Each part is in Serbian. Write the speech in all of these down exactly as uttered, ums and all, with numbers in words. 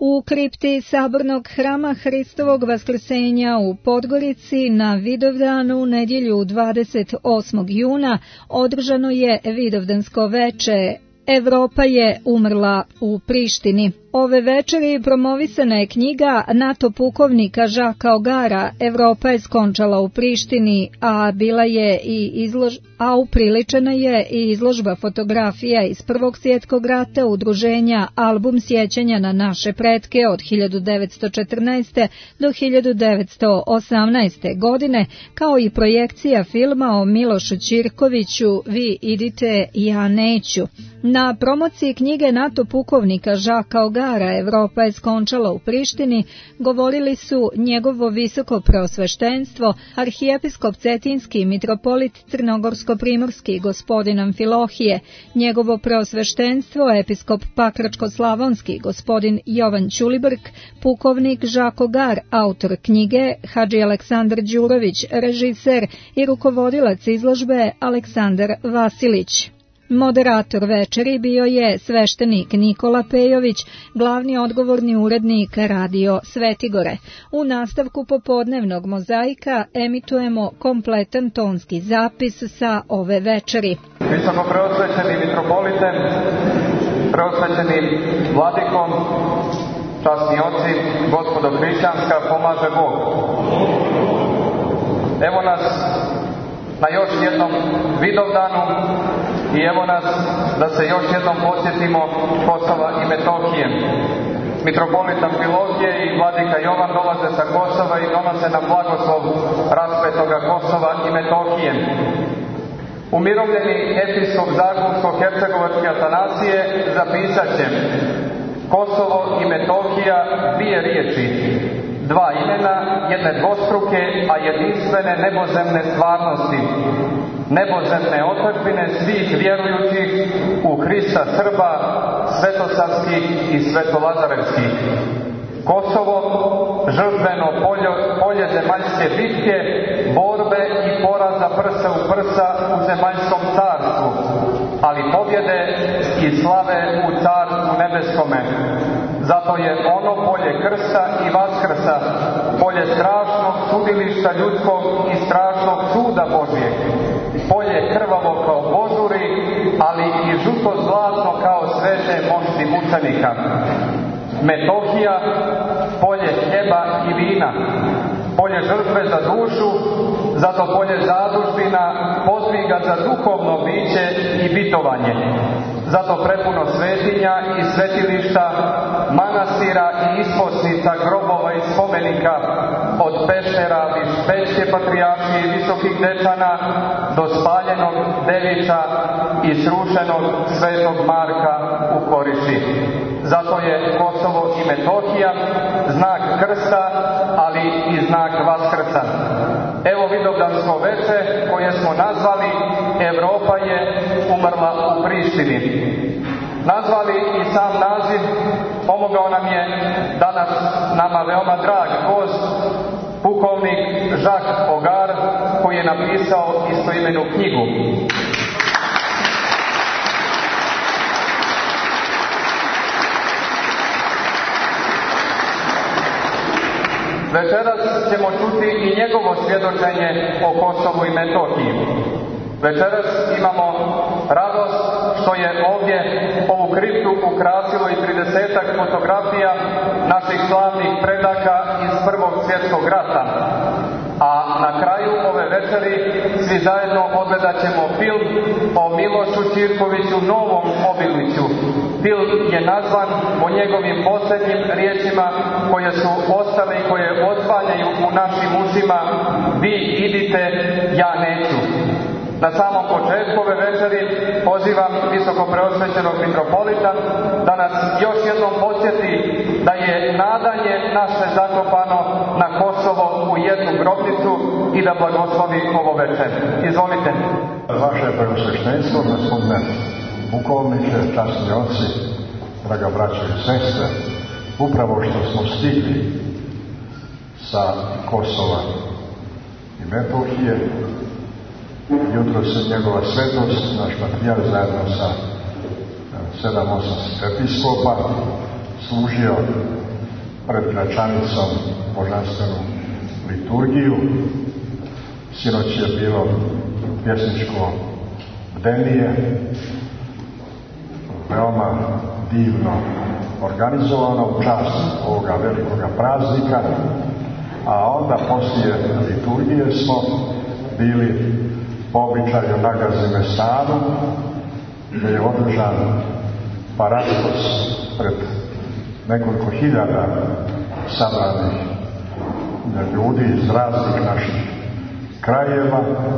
U kripti Sabornog hrama Hristovog vaskrsenja u Podgorici na Vidovdanu, nedjelju dvadeset osmog juna, održano je Vidovdansko veče. Evropa je umrla u Prištini. Ove večeri promovisana je knjiga NATO pukovnika Žaka Ogara Evropa je skončala u Prištini, a bila je i izlož... a upriličena je i izložba fotografija iz Prvog svjetskog rata udruženja Album sjećanja na naše pretke od hiljadu devetsto četrnaeste. do hiljadu devetsto osamnaeste. godine, kao i projekcija filma o Milošu Ćirkoviću Vi idite, ja neću. Na promociji knjige NATO pukovnika Žaka Ogara Evropa je skončala u Prištini govorili su njegovo visoko preosveštenstvo, arhijepiskop Cetinski mitropolit Crnogorsko-primorski gospodin Amfilohije, njegovo preosveštenstvo episkop Pakračko-slavonski gospodin Jovan Ćulibrk, pukovnik Žak Ogar, autor knjige, Hadži Aleksandar Đurović, režiser i rukovodilac izložbe Aleksandar Vasilić. Moderator večeri bio je sveštenik Nikola Pejović, glavni odgovorni urednik Radio Svetigore. U nastavku popodnevnog mozaika emitujemo kompletan tonski zapis sa ove večeri. Visoko preosvećeni mitropolite, preosvećeni vladikom, časni oci, gospodo hrišćanska, pomaže Bog. Evo nas na još jednom Vidovdanu i evo nas da se još jednom podsjetimo Kosova i Metohije. Mitropolit Amfilohije i vladika Jovan dolaze sa Kosova i donose nam blagoslov raspetoga Kosova i Metohije. Umirovljeni episkop Zagorsko-Hercegovački Atanasije zapisat će: Kosovo i Metohija dvije riječi, dva imena, jedne dvostruke, a jedinstvene nebozemne stvarnosti, nebozemne otadžbine svih vjerujućih u Hrista Srba, svetosavskih i svetolazarevskih. Kosovo, žrtveno polje, polje zemaljske bitke, borbe i poraza prsa u prsa u zemaljskom carstvu, ali pobjede i slave u carstvu nebeskome. Zato je ono polje krsta i vaskrsa, polje strašnog sudilišta ljudskog i strašnog suda Božijeg, polje krvavo kao bozuri, ali i žuto zlatno kao svete mošti mučenika. Metohija, polje hljeba i vina, polje žrtve za dušu, zato polje zadužbina, podviga za duhovno biće i bitovanje. Zato prepuno svetinja i svetilišta, manastira i isposnica, grobova i spomenika, od Peštera, Višpečke patrijaršije i Visokih Dečana do spaljenog Devića i srušenog Svetog Marka u Koriši. Zato je Kosovo i Metohija znak krsta, ali i znak vaskrsa. Evo Vidovdansko veče koje smo nazvali Evropa je umrla u Prištini. Nazvali i sam naziv pomogao nam je danas nama veoma drag gost, pukovnik Žak Ogar, koji je napisao istoimenu knjigu. Večeras ćemo čuti i njegovo svjedočenje o Kosovu i Metohiji. Večeras imamo radost što je ovdje ovu kriptu ukrasilo i tridesetak fotografija naših slavnih predaka iz Prvog svjetskog rata. A na kraju ove večeri svi zajedno odgledat ćemo film o Milošu Ćirkoviću Novom Obiliću. Film je nazvan po njegovim posljednjim riječima koje su ostale i koje odzvanjaju u našim ušima: vi idite, ja neću. Na samom početku ove večeri pozivam visoko preosvećenog mitropolita da nas još jednom podsjeti da je nadanje naše zakopano na Kosovo u jednu grobnicu i da blagoslovi ovo večer. Izvolite. Vaše preosveštenstvo, gospodine pukovniče, časni oci, draga braća i sestre, upravo što smo stigli sa Kosova i Metohije, jutro se njegova svetost, naš patrijar zajedno sa sedam osam episkopa služio pred Gračanicom božanstvenu liturgiju. Sinoć je bilo pjesničko bdenije, veoma divno organizovano u čast ovoga velikoga praznika, a onda poslije liturgije smo bili po običaju na Gazimestanu, gdje je održan paraskos pred nekoliko hiljada sabranih ljudi iz raznih naših krajeva.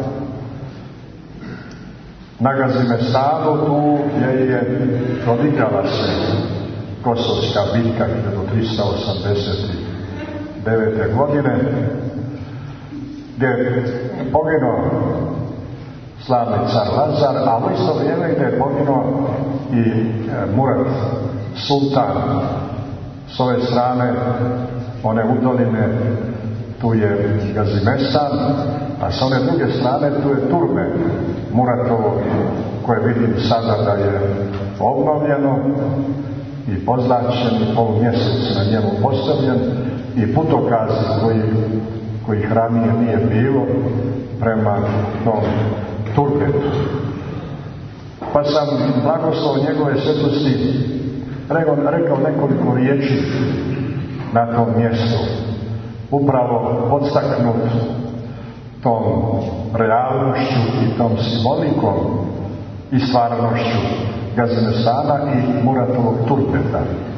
Na Gazimestanu, tu gdje je odigrala se Kosovska bitka hiljadu trista osamdeset devete. godine, gdje je poginuo slavni car Lazar, a u isto vrijeme gdje je poginuo i Murat sultan. S ove strane one udoline tu je Gazimestan, a s one druge strane tu je Turme Muratovo, koje vidim sada da je obnovljeno i pozlaćen i polumjesec na njemu postavljen i putokazi koji, kojih ranije nije bilo prema tom Turbetu. Pa sam blagoslov njegove svetosti rekao, rekao nekoliko riječi na tom mjestu, upravo podstaknut tom realnošću i tom simbolikom i stvarnošću Gazimestana i Muratovog Turbeta.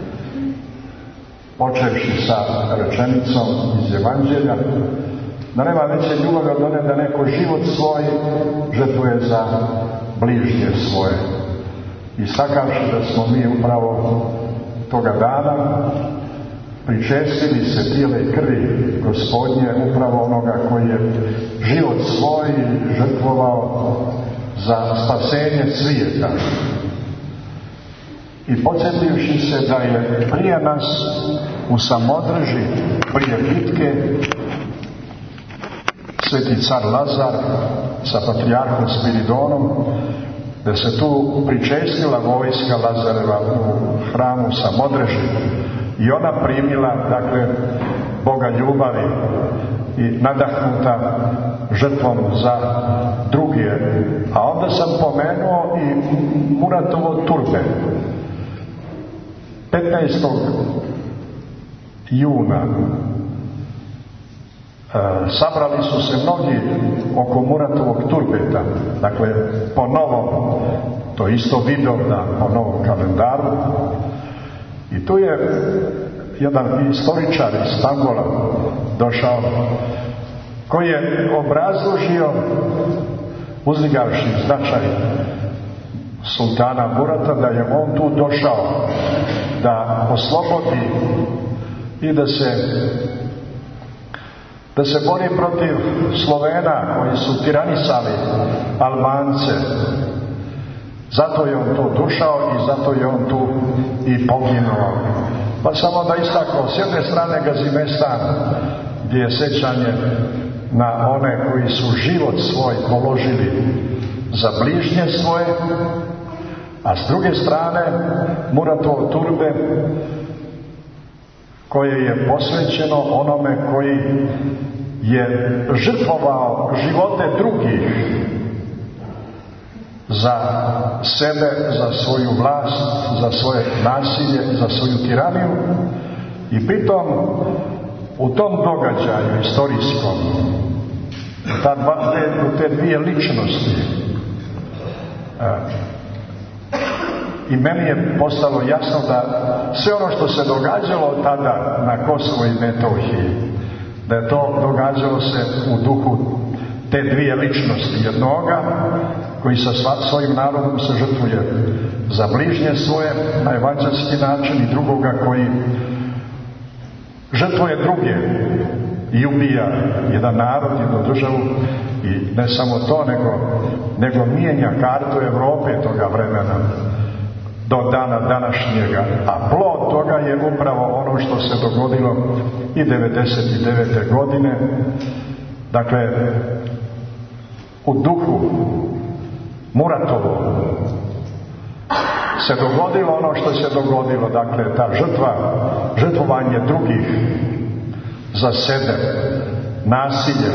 Počevši sa rečenicom iz Evanđelja, da nema veće ljubavi od one da neko život svoj žrtvuje za bližnje svoje. I sakavši da smo mi upravo toga dana pričestili se tijela i krvi Gospodnje, upravo onoga koji je život svoj žrtvovao za spasenje svijeta. I podsjetivši se da je prije nas u Samodreži, prije bitke, sveti car Lazar sa patrijarhom Spiridonom, da se tu pričestila vojska Lazareva u hramu Samodreži i ona primila, dakle, Boga ljubavi i nadahnuta žrtvom za druge. A onda sam pomenuo i Muratovo Turbe. petnaestog juna e, sabrali su se mnogi oko Muratovog Turbeta, dakle po novom, to isto Vidovdan, po novom kalendaru. I tu je jedan istoričar iz Stangola došao, koji je obrazložio, uzdigavši značaj sultana Murata, da je on tu došao da oslobodi i da se da se bori protiv Slovena koji su tiranisali Albance. Zato je on tu došao i zato je on tu i poginuo. Pa samo da istakao, s jedne strane Gazimestan, gdje je sjećanje na one koji su život svoj položili za bližnje svoje, a s druge strane Muratovo Turbe, koje je posvećeno onome koji je žrtvovao živote drugih za sebe, za svoju vlast, za svoje nasilje, za svoju tiraniju. I pritom u tom događaju istorijskom, ta dva, te, te dvije ličnosti, i meni je postalo jasno da sve ono što se događalo tada na Kosovo i Metohiji, da je to događalo se u duhu te dvije ličnosti, jednoga koji sa svojim narodom se žrtvuje za bližnje svoje na evanđelski način i drugoga koji žrtvuje druge i ubija jedan narod, jednu državu i ne samo to, nego, nego mijenja kartu Europe toga vremena do dana današnjega, a plod toga je upravo ono što se dogodilo i devedeset devete. godine. Dakle, u duhu Muratovo se dogodilo ono što se dogodilo, dakle ta žrtva, žrtvovanje drugih za sebe, nasilje.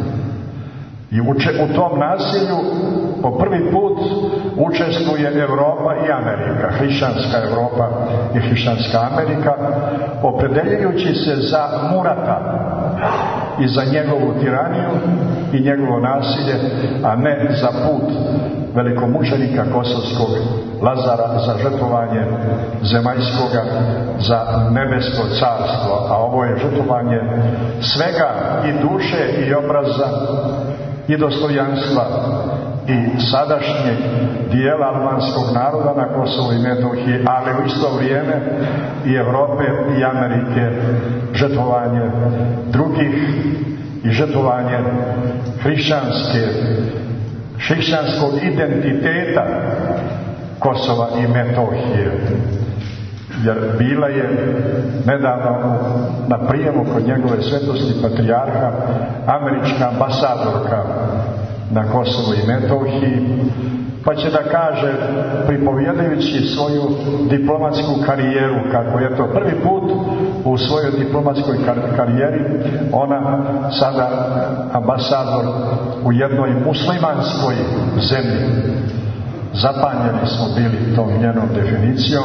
I u, u tom nasilju po prvi put učestvuje Europa i Amerika, hrišćanska Europa i hrišćanska Amerika, opredeljujući se za Murata i za njegovu tiraniju i njegovo nasilje, a ne za put velikomučenika kosovskog Lazara, za žrtvovanje zemaljskoga, za nebesko carstvo. A ovo je žrtvovanje svega, i duše i obraza i dostojanstva i sadašnjeg dijela albanskog naroda na Kosovu i Metohiji, ali u isto vrijeme i Europe i Amerike, žrtvovanje drugih i žrtvovanje hrišćanske, hrišćanskog identiteta Kosova i Metohije. Jer bila je nedavno na prijemu kod njegove svetosti patrijarha američka ambasadorka na Kosovu i Metohiji, pa će da kaže, pripovjedajući svoju diplomatsku karijeru, kako je to prvi put u svojoj diplomatskoj kar- karijeri ona sada ambasador u jednoj muslimanskoj zemlji. Zapanjeni smo bili tom njenom definicijom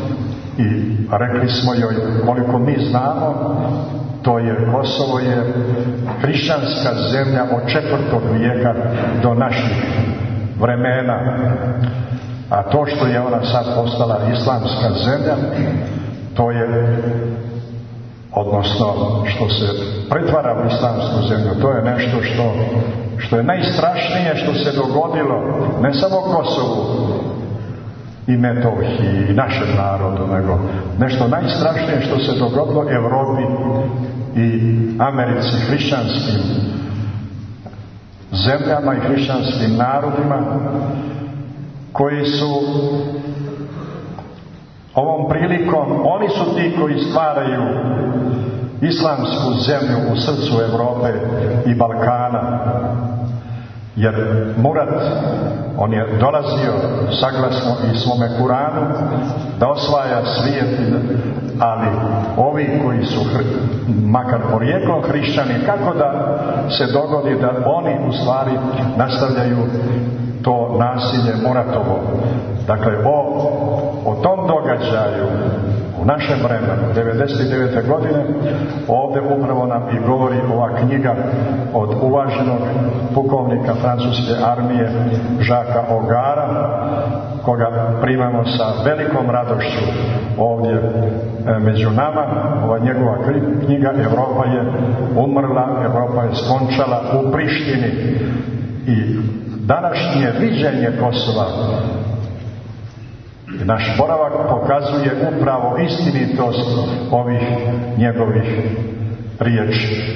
i rekli smo joj, koliko mi znamo, to je, Kosovo je hrišćanska zemlja od četvrtog vijeka do naših vremena. A to što je ona sad postala islamska zemlja, to je, odnosno što se pretvara u islamsku zemlju, to je nešto što, što je najstrašnije što se dogodilo ne samo Kosovu i Metohiji i našem narodu, nego nešto najstrašnije što se dogodilo Europi i Americi, hrišćanskim zemljama i hrišćanskim narodima, koji su ovom prilikom, oni su ti koji stvaraju islamsku zemlju u srcu Europe i Balkana. Jer Murat, on je dolazio saglasno i svome Kuranu da osvaja svijet, ali ovi koji su makar porijeklom hrišćani, kako da se dogodi da oni u stvari nastavljaju to nasilje Muratovo. Dakle, o, o tom događaju u našem vremenu, devedeset devete godine, ovdje upravo nam i govori ova knjiga od uvaženog pukovnika francuske armije Žaka Ogara, koga primamo sa velikom radošću ovdje e, među nama. Ova njegova knjiga Europa je umrla, Europa je skončala u Prištini. I današnje viđenje Kosova i naš boravak pokazuje upravo istinitost ovih njegovih riječi.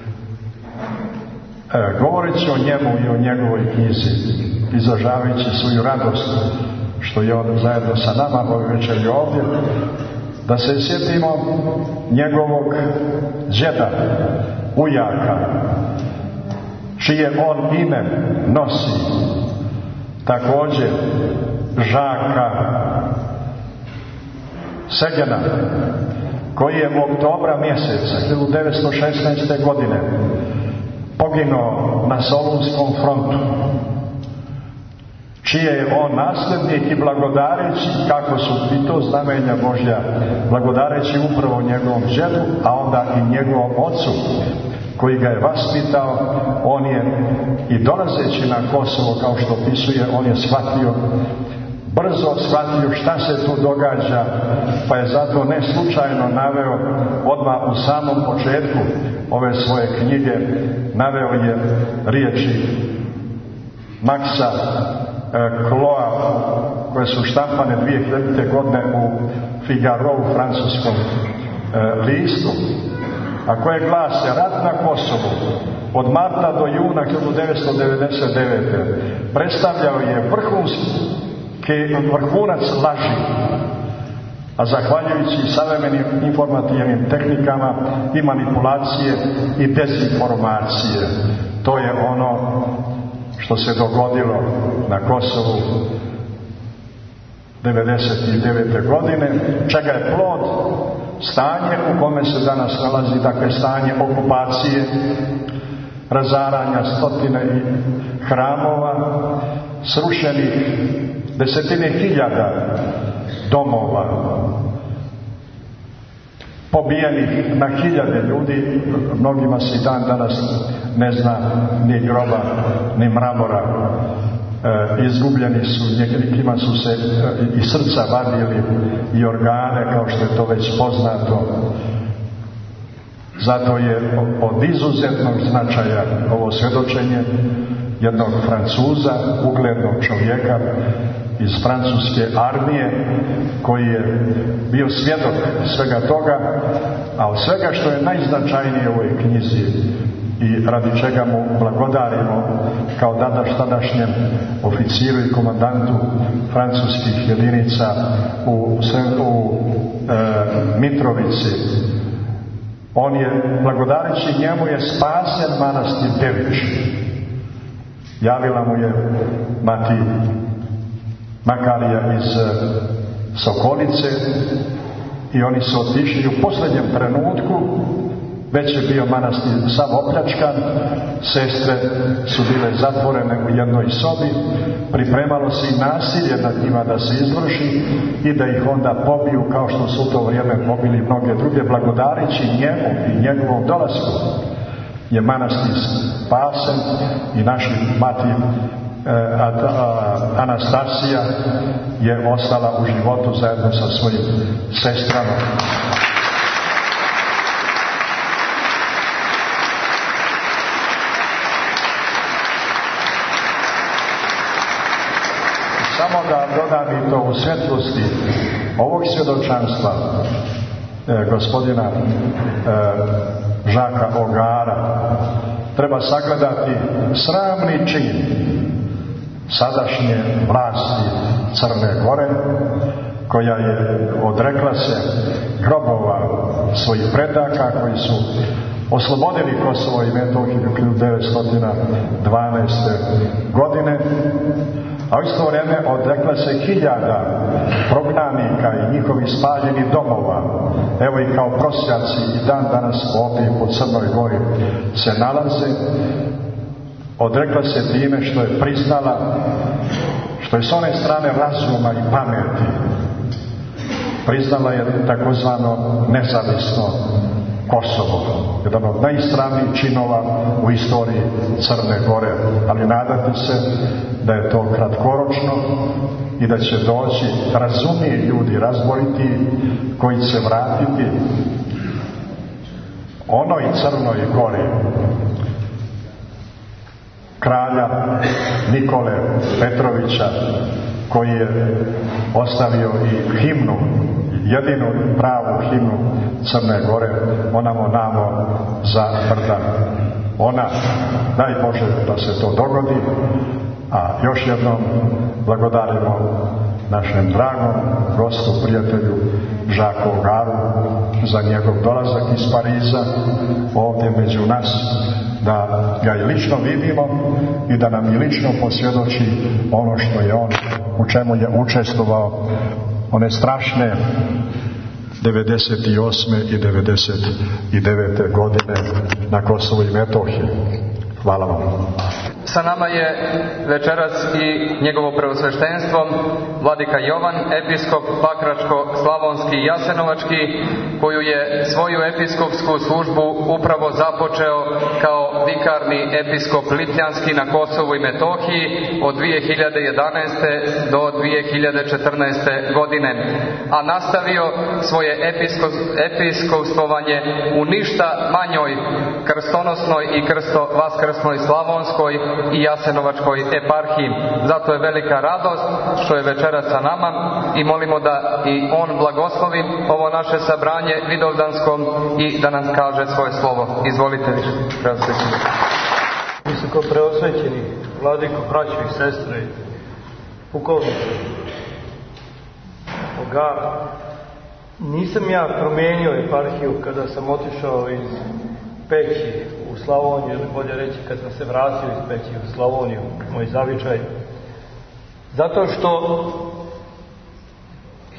E, govoreći o njemu i o njegovoj knjizi, izražavajući svoju radost što je on zajedno sa nama ove večeri ovdje, da se sjetimo njegovog džeda, ujaka, čije on ime nosi, također Žaka Segena, koji je u oktobra mjeseca hiljadu devetsto šesnaeste. godine poginuo na Solunskom frontu, čije je on nasljednik, i blagodareći, kako su i to znamenja Božja, blagodareći upravo njegovom džedu, a onda i njegovom ocu koji ga je vaspitao, on je i dolazeći na Kosovo, kao što opisuje, on je shvatio, brzo shvatio šta se tu događa, pa je zato ne slučajno naveo odmah u samom početku ove svoje knjige, naveo je riječi Maxa Kloa, koje su štampane dvije hiljadite. godine u Figaro, u francuskom listu, a koje glase: rat na Kosovu od marta do juna hiljadu devetsto devedeset devete. predstavljao je vrhunski vrhunac laži, a zahvaljujući savremenim informativnim tehnikama i manipulacije i dezinformacije. To je ono što se dogodilo na Kosovu devedeset devete godine, čega je plod stanje u kome se danas nalazi, dakle stanje okupacije, razaranja stotine hramova, srušenih desetine hiljada domova, pobijenih na hiljade ljudi, mnogima se i dan danas ne zna ni groba, ni mramora, e, izgubljeni su, nekima su se e, i srca vadili i organe, kao što je to već poznato. Zato je od izuzetnog značaja ovo svjedočenje jednog Francuza, uglednog čovjeka iz francuske armije, koji je bio svjedok svega toga, a od svega što je najznačajnije u ovoj knjizi i radi čega mu blagodarimo kao dadaš tadašnjem oficiru i komandantu francuskih jedinica u, u e, Mitrovici. On je, blagodareći njemu, je spasen manastir Dević. Javila mu je mati Makarija iz Sokolice i oni su otišli u posljednjem trenutku. Već je bio manastir sav opljačkan, sestre su bile zatvorene u jednoj sobi, pripremalo se i nasilje nad njima da se izvrši i da ih onda pobiju, kao što su u to vrijeme pobili mnoge druge. Blagodareći njemu i njegovom dolasku je manastir spasen i naši mati Anastasija je ostala u životu zajedno sa svojim sestrama. Samo da dodam i to u svjetlosti ovog svjedočanstva e, gospodina e, Žaka Ogara, treba sagledati sramni čin sadašnje vlasti Crne Gore, koja je odrekla se grobova svojih predaka koji su oslobodili Kosovo i Metohiju hiljadu devetsto dvanaeste. godine, a u isto vrijeme odrekla se hiljada prognanika i njihovih spaljenih domova. Evo i kao prosjaci i dan danas ovdje po Crnoj Gori se nalaze. Odrekla se time što je priznala, što je s one strane razuma i pameti, priznala je takozvano nezavisno Kosovo, jedan od najsramnijih činova u istoriji Crne Gore, ali nadate se da je to kratkoročno i da će doći razumniji ljudi, razboriti, koji će vratiti onoj Crnoj Gori kralja Nikole Petrovića, koji je ostavio i himnu, jedinu pravu himnu Crne Gore, onamo namo za brda. Ona, daj Bože da se to dogodi, a još jednom blagodarimo našem dragom gostu, prijatelju Žaku Ogaru za njegov dolazak iz Pariza ovdje među nas, da ga i lično vidimo i da nam i lično posvjedoči ono što je on, u čemu je učestvovao one strašne devedeset osme i devedeset devete. godine na Kosovu i Metohiji. Hvala vam. Sa nama je večeras i njegovo preosveštenstvo vladika Jovan, episkop Pakračko-slavonski i Jasenovački, koju je svoju episkopsku službu upravo započeo kao vikarni episkop Litljanski na Kosovu i Metohiji od dvije hiljade jedanaeste. do dvije hiljade četrnaeste. godine, a nastavio svoje episkop, episkopstvovanje u ništa manjoj krstonosnoj i krsto vaskrsnoj slavonskoj i Jasenovačkoj eparhiji. Zato je velika radost što je večeras sa nama i molimo da i on blagoslovi ovo naše sabranje vidovdanskom i da nam kaže svoje slovo. Izvolite, preosvećeni. Visoko preosvećeni vladiko, braćo i sestre, pukovnici Ogar, nisam ja promijenio eparhiju kada sam otišao iz Peći u Slavoniju, ili bolje reći kad sam se vratio iz Peći u Slavoniju, moj zavičaj, zato što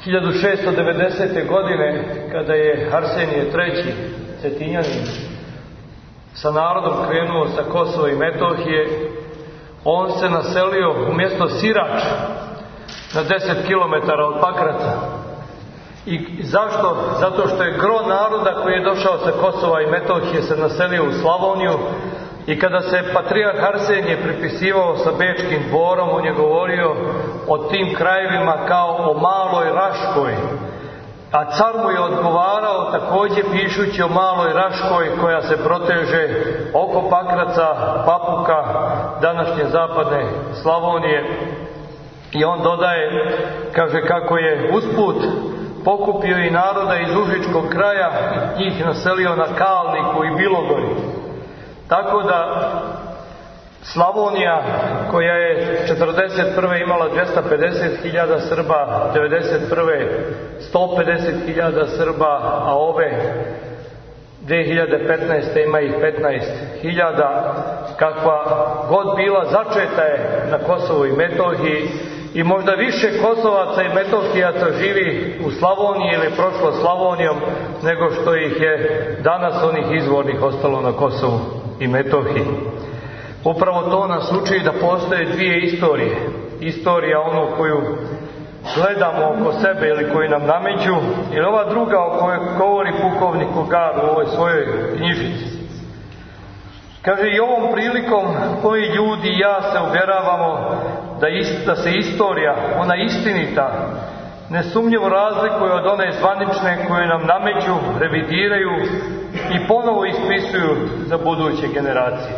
hiljadu šesto devedesete. godine, kada je Arsenije treći. Cetinjanin sa narodom krenuo sa Kosova i Metohije, on se naselio u mjesto Sirač na deset kilometara od Pakraca. I zašto? Zato što je gro naroda koji je došao sa Kosova i Metohije se naselio u Slavoniju, i kada se patrijarh Arsenije pripisivao sa Bečkim dvorom, on je govorio o tim krajevima kao o maloj Raškoj. A car mu je odgovarao također pišući o maloj Raškoj koja se proteže oko Pakraca, Papuka, današnje zapadne Slavonije. I on dodaje, kaže kako je usput pokupio i naroda iz Užičkog kraja i njih naselio na Kalniku i Bilogori. Tako da Slavonija, koja je četrdeset prve imala dvjesto pedeset hiljada Srba, devedeset prve sto pedeset hiljada Srba, a ove dvije hiljade petnaeste ima ih petnaest hiljada, kakva god bila, začeta je na Kosovu i Metohiji, i možda više Kosovaca i Metohijaca živi u Slavoniji ili prošlo Slavonijom nego što ih je danas onih izvornih ostalo na Kosovu i Metohiji. Upravo to nas uči da postoje dvije istorije. Istorija onu koju gledamo oko sebe ili koju nam nameću, ili ova druga o kojoj govori pukovnik Ogar u ovoj svojoj knjižici. Kaže, i ovom prilikom koji ljudi i ja se uvjeravamo da, ist, da se istorija, ona istinita, nesumnjivo razlikuje od one zvanične koje nam nameću, revidiraju i ponovo ispisuju za buduće generacije.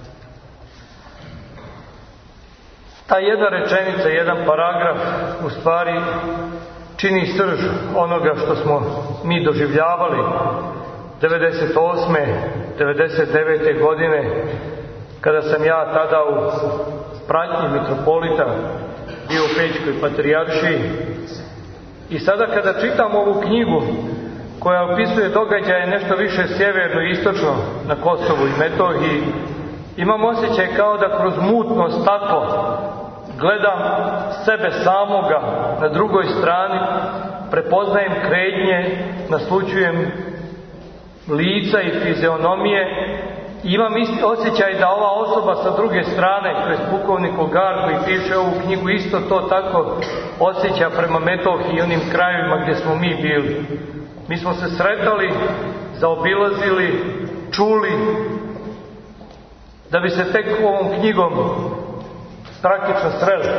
Ta jedna rečenica, jedan paragraf u stvari čini srž onoga što smo mi doživljavali devedeset osme. devedeset devete. godine, kada sam ja tada u pratnji mitropolita bio u Pećkoj patrijaršiji. I sada kada čitam ovu knjigu koja opisuje događaje nešto više sjeverno i istočno na Kosovu i Metohiji, imam osjećaj kao da kroz mutno staklo gledam sebe samoga na drugoj strani, prepoznajem kretnje, naslućujem lica i fizionomije, i imam isti osjećaj da ova osoba sa druge strane, to je pukovnik Ogar koji piše ovu knjigu, isto to tako osjeća prema Metohiji i onim krajevima gdje smo mi bili. Mi smo se sretali, zaobilazili, čuli, da bi se tek ovom knjigom praktično sreli.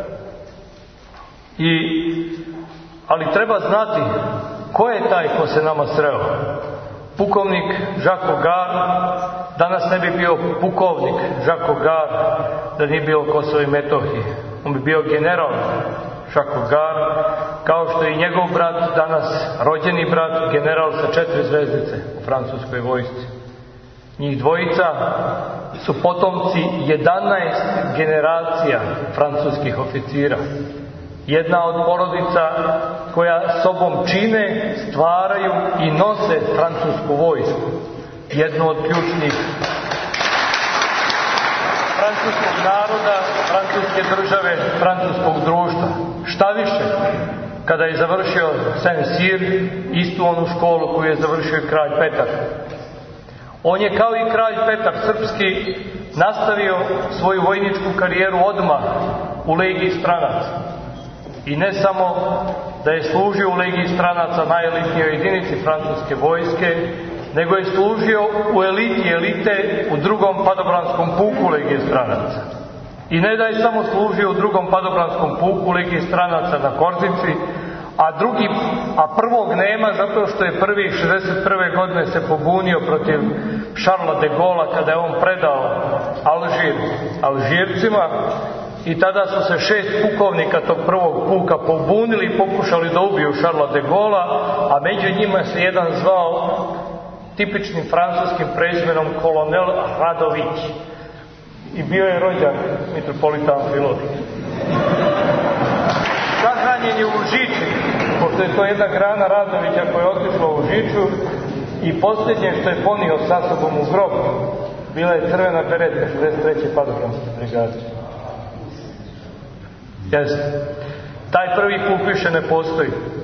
I, ali treba znati ko je taj ko se nama sreo. Pukovnik Žak Ogar danas ne bi bio pukovnik Žak Ogar da nije bio Kosovo i Metohije. On bi bio general Žak Ogar, kao što je i njegov brat danas, rođeni brat, general sa četiri zvezdice u francuskoj vojsci. Njih dvojica su potomci jedanaest generacija francuskih oficira. Jedna od porodica koja sobom čine, stvaraju i nose francusku vojsku. Jednu od ključnih francuskog naroda, francuske države, francuskog društva. Šta više, kada je završio Saint-Cyr, istu onu školu koju je završio i kralj Petar. On je kao i kralj Petar srpski nastavio svoju vojničku karijeru odmah u Legiji stranaca. I ne samo da je služio u Legiji stranaca, najelitnijoj jedinici francuske vojske, nego je služio u eliti elite u drugom padobranskom puku Legije stranaca. I ne da je samo služio u drugom padobranskom puku Legije stranaca na Korzici, a drugi, a prvog nema zato što je prvi šezdeset prve godine se pobunio protiv Šarla de Gola kada je on predao Alžir Alžircima, i tada su se šest pukovnika tog prvog puka pobunili i pokušali da ubiju Šarla de Gola, a među njima se jedan zvao tipičnim francuskim prezimenom kolonel Radović. I bio je rođak mitropolita Amfilohije. Sahranjen je u Žiči, pošto je to jedna grana Radovića koja je otišla u Žiču, i posljednje što je ponio sa sobom u grob bila je crvena beretka šezdeset treće padobranske brigade. Jeste. Taj prvi puk više ne postoji.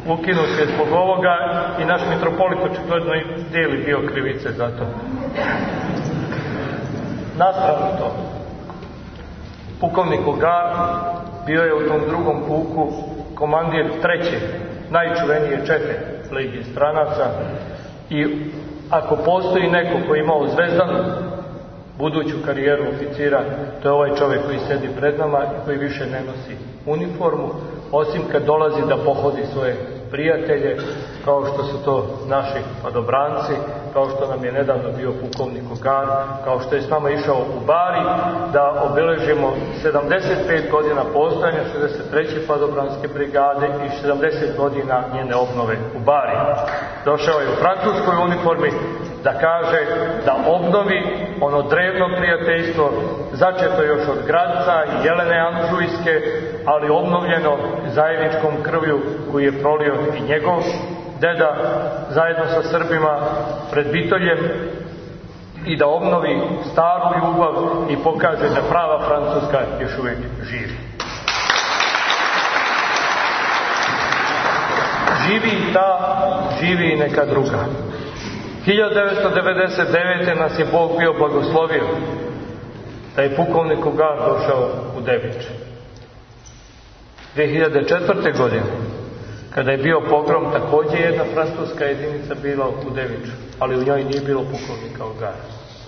ukinut je zbog ovoga i naš mitropolit očigledno i dijeli bio krivice za to. Nastrano to. Pukovnik Ogar bio je u tom drugom puku komandir treće, najčuvenije čete Legije stranaca i ako postoji neko koji je imao zvezdanu buduću karijeru oficira, to je ovaj čovjek koji sedi pred nama i koji više ne nosi uniformu, osim kad dolazi da pohodi svoje prijatelje, kao što su to naši padobranci, kao što nam je nedavno bio pukovnik Ogar, kao što je s nama išao u Bari, da obeležimo sedamdeset pet godina postojanja šezdeset treće padobranske brigade i sedamdeset godina njene obnove u Bari. Došao je u francuskoj uniformi da kaže da obnovi ono drevno prijateljstvo, začeto još od Gradca i Jelene Anžujske, ali obnovljeno zajedničkom krvlju koju je prolio i njegov deda zajedno sa Srbima pred Bitoljem, i da obnovi staru ljubav i pokaže da prava Francuska još uvijek živi. Živi i ta, živi i neka druga. hiljadu devetsto devedeset devete. nas je Bog bio blagoslovio da je pukovnik Ogar došao u Devič. dve hiljade četvrte. godine, kada je bio pogrom, također jedna francuska jedinica bila u Deviču, ali u njoj nije bilo pukovnika Ogara.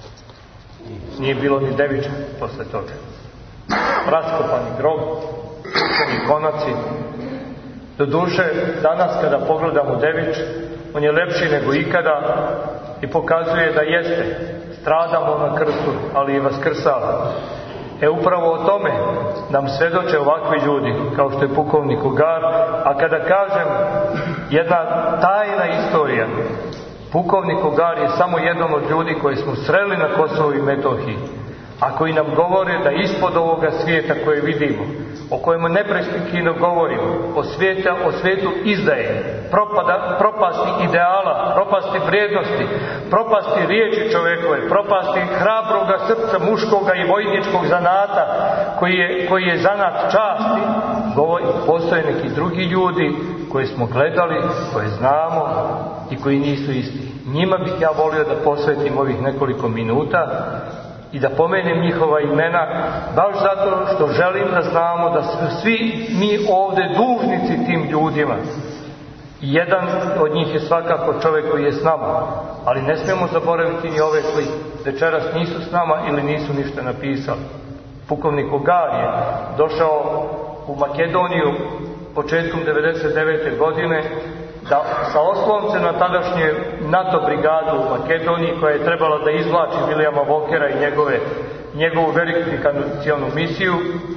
Nije bilo ni Deviča posle toga. Raskopani grob, pukovni konaci. Doduše, danas kada pogledamo Devič, on je lepši nego ikada i pokazuje da jeste, stradamo na krstu, ali i vaskrsava. E upravo o tome nam svedoče ovakvi ljudi, kao što je pukovnik Ogar, a kada kažem jedna tajna istorija, pukovnik Ogar je samo jedan od ljudi koji smo sreli na Kosovu i Metohiji, a koji nam govore da ispod ovoga svijeta koje vidimo, o kojemu neprekidno govorimo, o, svijeta, o svijetu izdaje, propada, propasti ideala, propasti vrijednosti, propasti riječi čovjekove, propasti hrabroga srca muškoga i vojničkog zanata, koji je, koji je zanat časti, govori, postoje neki drugi ljudi koje smo gledali, koje znamo i koji nisu isti. Njima bih ja volio da posvetim ovih nekoliko minuta i da pomenem njihova imena, baš zato što želim da znamo da svi mi ovdje dužnici tim ljudima. Jedan od njih je svakako čovjek koji je s nama, ali ne smijemo zaboraviti ni ove koji večeras nisu s nama ili nisu ništa napisali. Pukovnik Ogar je došao u Makedoniju početkom devedeset devete. godine da sa oslonce na tadašnje NATO brigadu u Makedoniji, koja je trebala da izvlači Vilijama Vokera i njegove, njegovu verifikacionu misiju,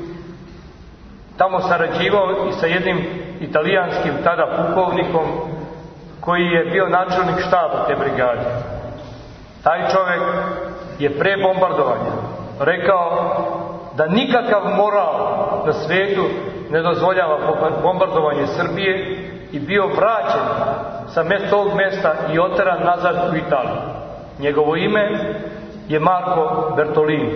tamo sarađivao i sa jednim italijanskim tada pukovnikom koji je bio načelnik štaba te brigade. Taj čovjek je pre bombardovanja rekao da nikakav moral na svijetu ne dozvoljava bombardovanje Srbije i bio vraćen sa tog mjesta i oteran nazad u Italiju. Njegovo ime je Marko Bertolini.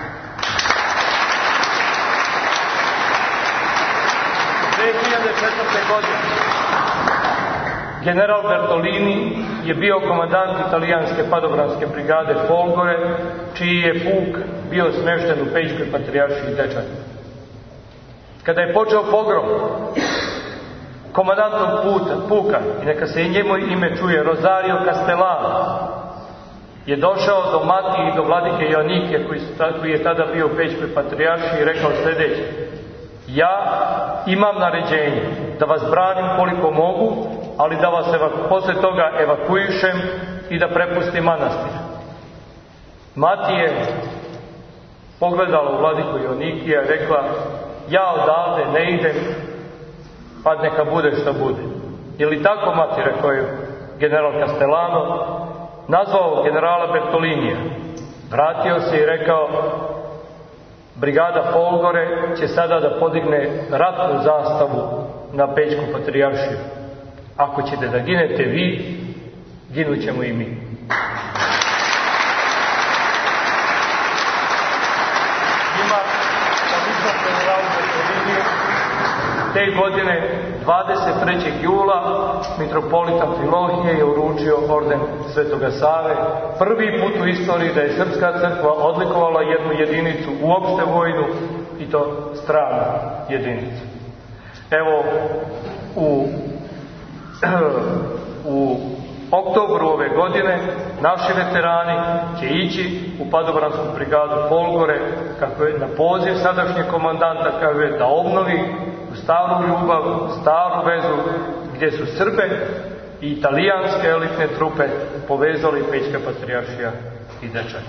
dve hiljade četvrte. godine general Bertolini je bio komandant italijanske padobranske brigade Folgore, čiji je puk bio smješten u Pećkoj patrijaršiji Dečani. Kada je počeo pogrom, komandantnog puta, puka, i neka se i njemu ime čuje, Rosario Castellano, je došao do Mati i do vladike Joannike, koji, koji je tada bio u Pećkoj patrijaršiji, i rekao sljedeće: ja imam naređenje da vas branim koliko mogu, ali da vas evak, posle toga evakuišem i da prepustim manastir. Mati je pogledala u vladiku Joannikija i rekla: ja odavde ne idem, pa neka bude šta bude. Je li tako, Mati, rekao je general Castellano, nazvao generala Bertolinija, vratio se i rekao: brigada Folgore će sada da podigne ratnu zastavu na Pećku patrijaršiju. Ako ćete da ginete vi, ginut ćemo i mi. Ima, kad nisam generalu Bertoliniju, te godine, dvadeset trećeg jula, mitropolita Amfilohije je uručio orden Svetoga Save. Prvi put u istoriji da je Srpska crkva odlikovala jednu jedinicu, uopšte vojnu, i to stranu jedinicu. Evo, u, u oktobru ove godine naši veterani će ići u padobransku brigadu Folgore, kako je na poziv sadašnjeg komandanta, kaže, da obnovi staru ljubav, staru vezu, gdje su Srbe i italijanske elitne trupe povezali Pećka patrijaršija i Dečani.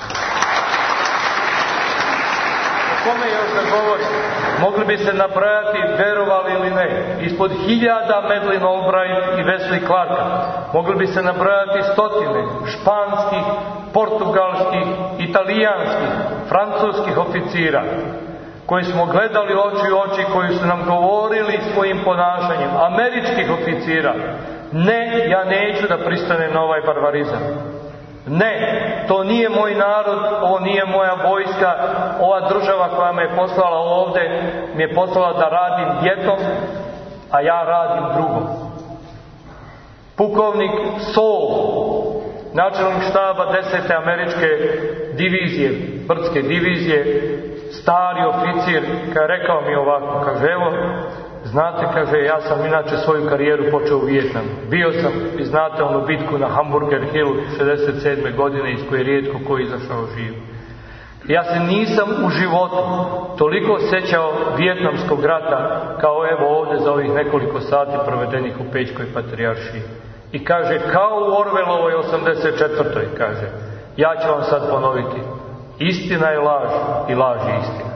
O kome još da govorim? Mogli bi se nabrajati, verovali ili ne, ispod hiljada Madeleine Albright i Wesley Clarka. Mogli bi se nabrajati stotine španskih, portugalskih, italijanskih, francuskih oficira koji smo gledali oči u oči, koji su nam govorili svojim ponašanjem, američkih oficira: ne, ja neću da pristanem na ovaj barbarizam. Ne, to nije moj narod, ovo nije moja vojska, ova država koja me je poslala ovde mi je poslala da radim jednom, a ja radim drugom. Pukovnik Saul, načelnik štaba desete američke divizije, brdske divizije, stari oficir, kad je rekao mi ovako, kaže, evo, znate, kaže, ja sam inače svoju karijeru počeo u Vijetnamu. Bio sam, i znate, onu bitku na Hamburger Hill šezdeset sedme godine, iz koje je rijetko ko izašao živ. Ja se nisam u životu toliko sećao Vijetnamskog rata kao evo ovdje za ovih nekoliko sati provedenih u Pećkoj patrijaršiji. I kaže, kao u Orwellovoj osamdeset četvrtoj, kaže, ja ću vam sad ponoviti: istina je laž i laž je istina.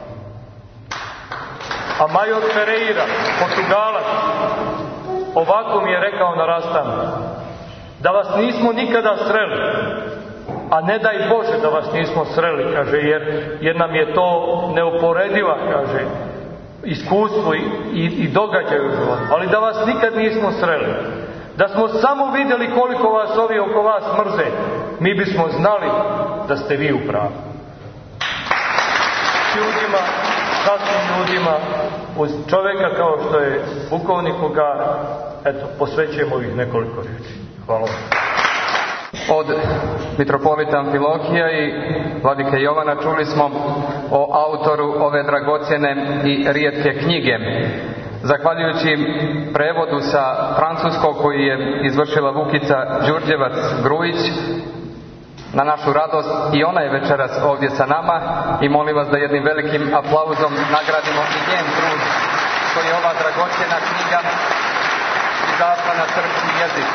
A major Ferreira, Portugalac, ovako mi je rekao na rastanku: da vas nismo nikada sreli, a ne daj Bože da vas nismo sreli, kaže, jer, jer nam je to neuporediva, kaže, iskustvo i, i, i događaj u životu, ali da vas nikad nismo sreli, da smo samo vidjeli koliko vas ovi oko vas mrze, mi bismo znali da ste vi u pravu. Ljudima, časnim ljudima, uz čovjeka kao što je pukovnik Ogara, eto, posvećujemo ovih nekoliko riječi. Hvala vam. Od mitropolita Amfilohija i vladike Jovana čuli smo o autoru ove dragocjene i rijetke knjige. Zahvaljujući prevodu sa francuskog koji je izvršila Vukica Đurđevac-Grujić, na našu radost i ona je večeras ovdje sa nama i molim vas da jednim velikim aplauzom nagradimo i njen trud koji je ova dragocjena knjiga izašla na srpski jezik.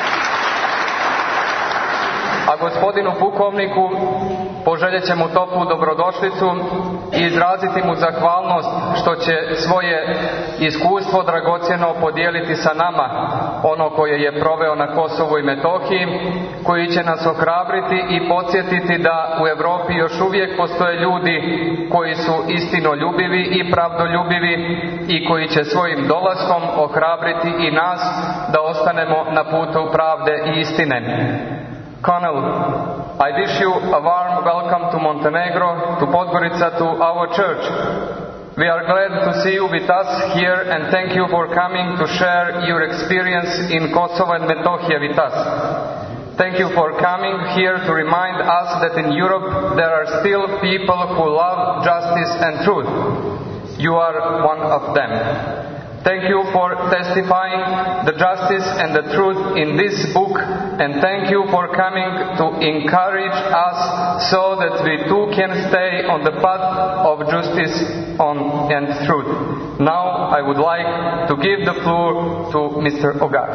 A gospodinu pukovniku poželjet ćemo toplu dobrodošlicu i izraziti mu zahvalnost što će svoje iskustvo dragocjeno podijeliti sa nama, ono koje je proveo na Kosovu i Metohiji, koji će nas ohrabriti i podsjetiti da u Europi još uvijek postoje ljudi koji su istinoljubivi i pravdoljubivi i koji će svojim dolaskom ohrabriti i nas da ostanemo na putu pravde i istine. Colonel, I wish you a warm welcome to Montenegro, to Podgorica, to our church. We are glad to see you with us here and thank you for coming to share your experience in Kosovo and Metohija with us. Thank you for coming here to remind us that in Europe there are still people who love justice and truth. You are one of them. Thank you for testifying the justice and the truth in this book, and thank you for coming to encourage us so that we too can stay on the path of justice on, and truth. Now I would like to give the floor to Mister Ogar.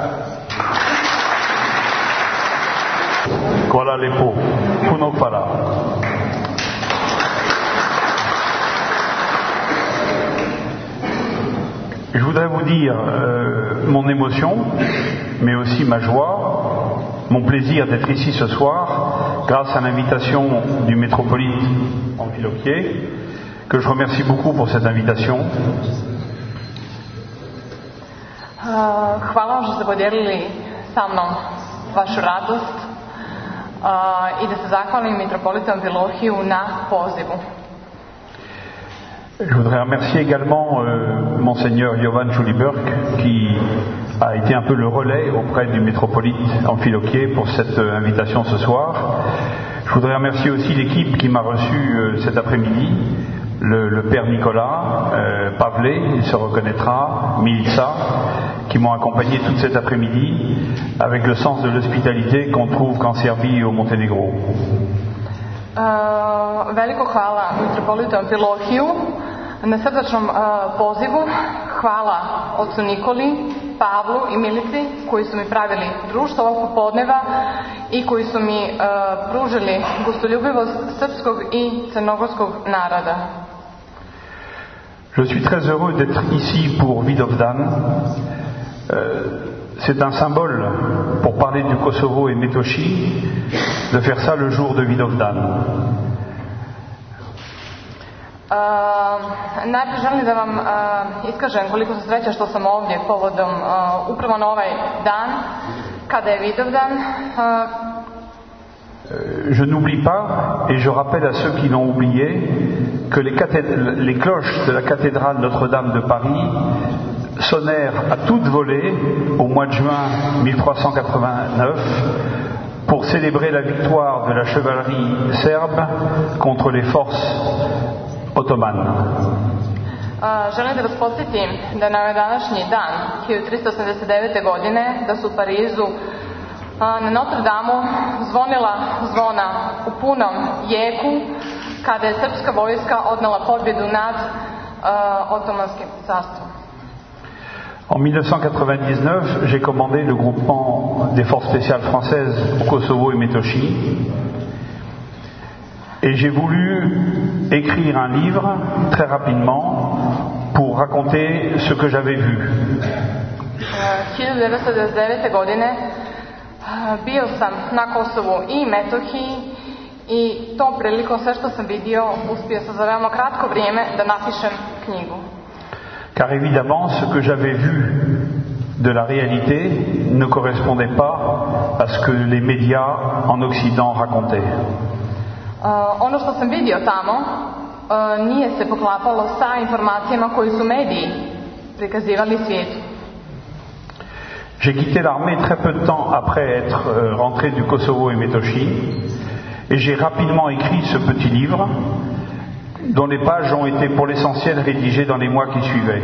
Hvala lepo. Puno hvala. Je voudrais vous dire euh, mon émotion, mais aussi ma joie, mon plaisir d'être ici ce soir, grâce à l'invitation du métropolite Amfilohije, que je remercie beaucoup pour cette invitation. Uh, hvala vam što ste podijelili sa mnom vašu radost uh, i da se zahvalim mitropolitu Amfilohiju na pozivu. Je voudrais remercier également euh, Monseigneur Jovan Juliberg qui a été un peu le relais auprès du métropolite Amphilochier pour cette euh, invitation ce soir. Je voudrais remercier aussi l'équipe qui m'a reçu euh, cet après-midi, le, le Père Nicolas, euh, Pavlé, il se reconnaîtra, Milissa, qui m'ont accompagné toute cet après-midi avec le sens de l'hospitalité qu'on trouve qu'en Serbie et au Monténégro. Uh, veliko hvala mitropolitu Amfilohiju na srdačnom uh, pozivu. Hvala ocu Nikoli, Pavlu i Milici koji su mi pravili društvo ovog popodneva i koji su mi uh, pružili gostoljubivost srpskog i crnogorskog naroda. Je suis très heureux d'être ici pour Vidovdan. Euh, c'est un symbole pour parler du Kosovo et Metochi de faire ça le jour de Vidovdan. Uh, najprije želim da vam uh, iskažem koliko sam srećna što sam ovdje povodom uh, upravo na ovaj dan kada je Vidovdan. Uh, Je n'oublie pas, et je rappelle à ceux qui l'ont oublié, que les, cathéd- les cloches de la cathédrale Notre-Dame de Paris sonnèrent à toute volée au mois de juin mille trois cent quatre-vingt-neuf pour célébrer la victoire de la chevalerie serbe contre les forces ottomanes. Uh, želim da vas podsjetim da na današnji dan hiljadu tristo osamdeset devete. godine da su u Parizu uh, na Notre Dame zvonila zvona u punom jeku kada je srpska vojska odnela pobjedu nad uh, otomanskim carstvom. En mille neuf cent quatre-vingt-dix-neuf, j'ai commandé le groupement des forces spéciales françaises au Kosovo et Metochi. Et j'ai voulu écrire un livre très rapidement pour raconter ce que j'avais vu. hiljadu devetsto devedeset devete. godine bio sam na Kosovu i Metohiji i tom prilikom sve što sam vidio uspio sam za veoma kratko vrijeme da napišem knjigu. Car évidemment, ce que j'avais vu de la réalité ne correspondait pas à ce que les médias en Occident racontaient. Uh, ono što sam vidio tamo uh, nije se poklapalo sa informacijama koje su mediji prikazivali svijetu. J'ai quitté l'armée très peu de temps après être euh, rentré du Kosovo et Metochi et j'ai rapidement écrit ce petit livre dont les pages ont été pour l'essentiel rédigées dans les mois qui suivaient.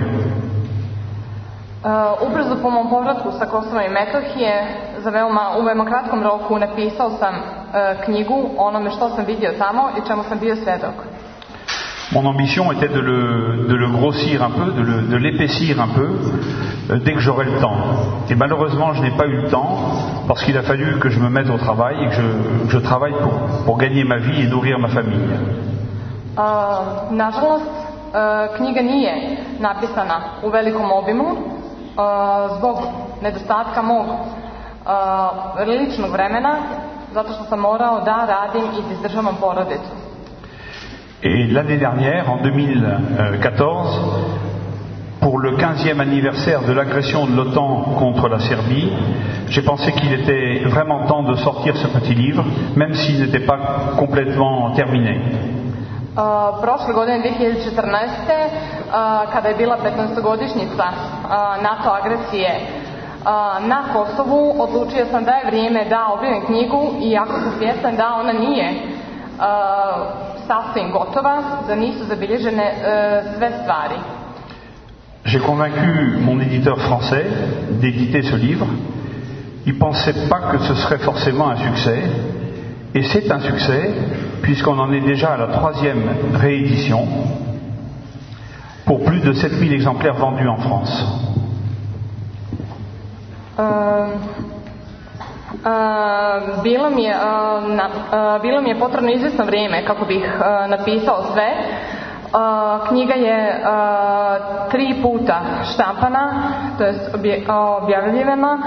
Uh, ubrzo po mom povratku sa Kosova i Metohije za veoma, u veoma kratkom roku napisao sam uh, knjigu o onome što sam vidio tamo i čemu sam bio svjedok. Mon ambition était de le, de le grossir un peu, de, le, de l'épaissir un peu, euh, dès que j'aurais le temps. Et malheureusement, je n'ai pas eu le temps, parce qu'il a fallu que je me mette au travail et que je, que je travaille pour, pour gagner ma vie et nourrir ma famille. Uh, nažalost, uh, knjiga nije napisana u velikom obimu, uh, zbog nedostatka mog uh, ličnog vremena, zato što sam morao da radim i da izdržavam porodicu. Et l'année dernière, en deux mille quatorze, pour le quinzième anniversaire de l'agression de l'OTAN contre la Serbie, j'ai pensé qu'il était vraiment temps de sortir ce petit livre, même s'il n'était pas complètement terminé. Uh, prošle godine dvije hiljade četrnaeste. Uh, kada je bila petnaestogodišnjica uh, NATO agresije uh, na Kosovu, odlučio sam da je vrijeme da objavim knjigu, iako sam svjestan da ona nije uh, sasvim gotova, da nisu zabilježene uh, sve stvari. J'ai convaincu mon éditeur français d'éditer ce livre. Il ne pensait pas que ce serait forcément un succès. Et c'est un succès, puisqu'on en est déjà à la troisième réédition, pour plus de sept mille exemplaires vendus en France. Uh, uh, bilo, mi je, uh, na, uh, bilo mi je potrebno izvjesno vrijeme kako bih uh, napisao sve. Uh, knjiga je uh, tri puta štampana, to jest objavljivana.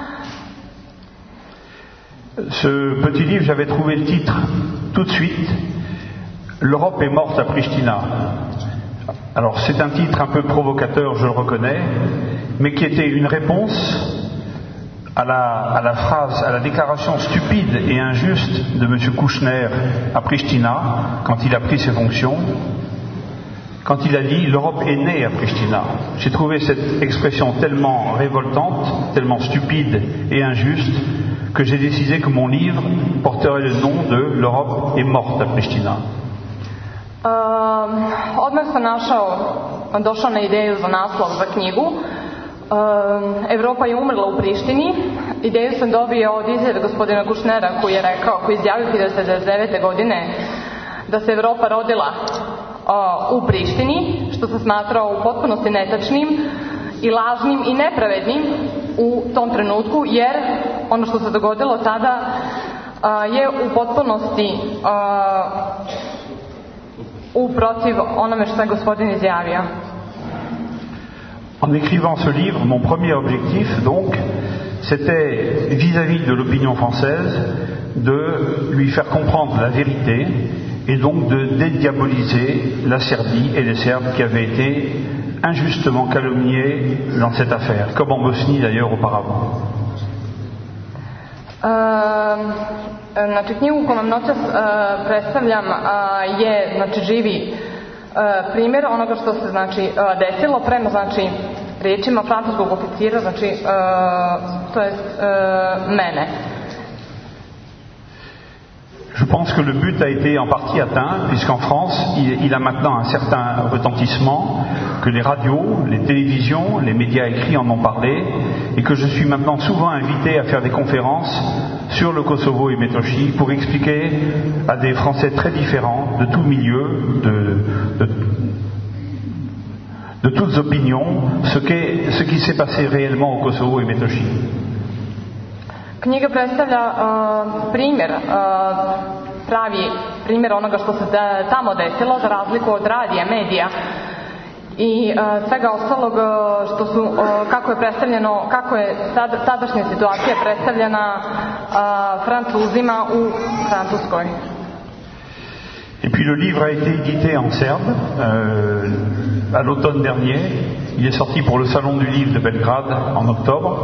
Ce petit livre, j'avais trouvé le titre tout de suite, L'Europe est morte à Pristina. Alors c'est un titre un peu provocateur, je le reconnais, mais qui était une réponse à la, à la phrase, à la déclaration stupide et injuste de M. Kouchner à Pristina, quand il a pris ses fonctions, quand il a dit « l'Europe est née à Pristina ». J'ai trouvé cette expression tellement révoltante, tellement stupide et injuste que j'ai décidé que mon livre porterait le nom de « l'Europe est morte à Pristina ». Uh, odmah sam našao, došao na ideju za naslov za knjigu. Uh, Evropa je umrla u Prištini. Ideju sam dobio od izjave gospodina Kušnera koji je rekao, koji je izjavio hiljadu devetsto devedeset devete. godine da se Evropa rodila uh, u Prištini, što se smatrao u potpunosti netačnim i lažnim i nepravednim u tom trenutku, jer ono što se dogodilo tada uh, je u potpunosti uh, uprotiv onome što je gospodin izjavio. En écrivant ce livre, mon premier objectif, donc, c'était, vis-à-vis de l'opinion française, de lui faire comprendre la vérité et donc de dédiaboliser la Serbie et les Serbes qui avaient été injustement calomniés dans cette affaire, comme en Bosnie d'ailleurs auparavant. Uh, znači knjigu koju vam noćas uh, predstavljam uh, je znači živi uh, primjer onoga što se znači uh, desilo prema znači riječima francuskog oficira, znači uh, to jest uh, mene. Je pense que le but a été en partie atteint, puisqu'en France, il, il a maintenant un certain retentissement, que les radios, les télévisions, les médias écrits en ont parlé, et que je suis maintenant souvent invité à faire des conférences sur le Kosovo et Metochi pour expliquer à des Français très différents, de tout milieu, de, de, de toutes opinions, ce, qu'est, ce qui s'est passé réellement au Kosovo et Metochi. Knjiga predstavlja uh, primjer, uh, pravi primjer onoga što se da, tamo desilo, za razliku od radija, medija i uh, svega ostalog uh, što su, uh, kako je predstavljeno, kako je sad, tadašnja situacija predstavljena uh, Francuzima u Francuskoj. Et puis le livre a été édité en serbe euh, à l'automne dernier. Il est sorti pour le Salon du Livre de Belgrade en octobre.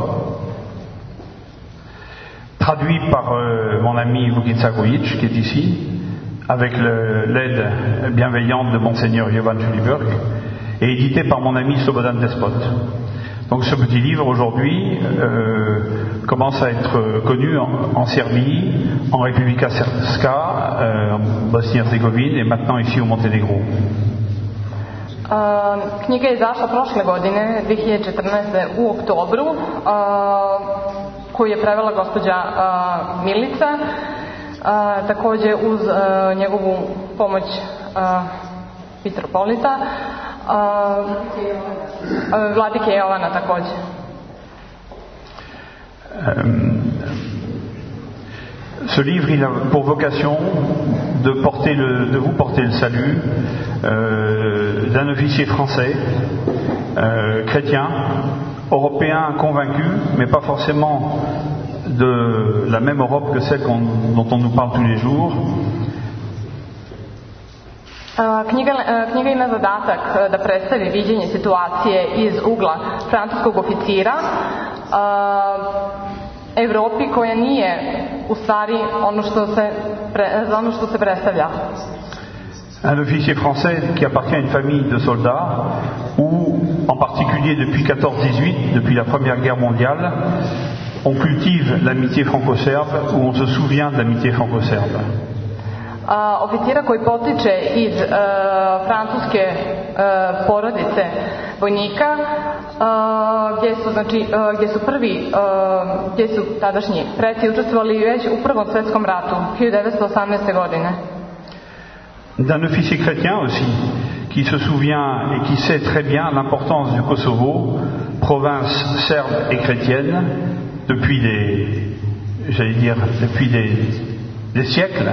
Traduit par euh, mon ami Vukica Grujic, qui est ici, avec le, l'aide bienveillante de Monseigneur Jovan Juliberg, et édité par mon ami Slobodan Despot. Donc ce petit livre aujourd'hui euh, commence à être connu en, en Serbie, en Republika Srpska, euh, en Bosnie-Herzégovine et maintenant ici au Monténégro. Uh, knjiga je izašla prošle godine, dvije hiljade četrnaeste. u oktobru, uh, koju je prevela gospođa uh, Milica, uh, također uz uh, njegovu pomoć uh, mitropolita, uh, uh, vladike Jovana također. Um, Ce livre, il a pour vocation de, porter le, de vous porter le salut euh, d'un officier français, euh, chrétien, européen convaincu, mais pas forcément de la même Europe que celle qu'on, dont on nous parle tous les jours. Knjiga, knjiga ima zadatak da predstavi viđenje situacije iz ugla francuskog oficira Evropi koja nije u stvari ono što se, pre, ono što se predstavlja. Un officier français qui appartient à une famille de soldats où, en particulier depuis quatorze dix-huit, depuis la Première Guerre mondiale, on cultive l'amitié franco-serbe, où on se souvient de l'amitié franco-serbe. Uh, oficira koji potiče iz uh, francuske uh, porodice vojnika, uh, gdje su znači uh, gdje su prvi uh, gdje su tadašnji preci učestvovali već u Prvom svjetskom ratu hiljadu devetsto osamnaeste. godine. D'un officier chrétien aussi, qui se souvient et qui sait très bien l'importance du Kosovo, province serbe et chrétienne, depuis des, j'allais dire, depuis des, des siècles,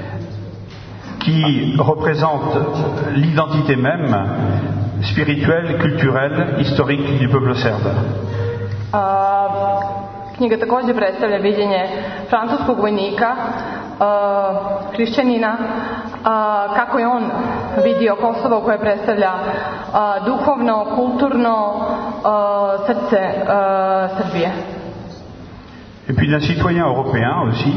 qui représente l'identité même spirituelle, culturelle, historique du peuple serbe. Uh, knjiga također predstavlja viđenje francuskog vojnika, uh, hrišćanina, uh, kako je on vidio Kosovo koje predstavlja uh, duhovno, kulturno uh, srce uh, Srbije. Et puis d'un citoyen européen aussi,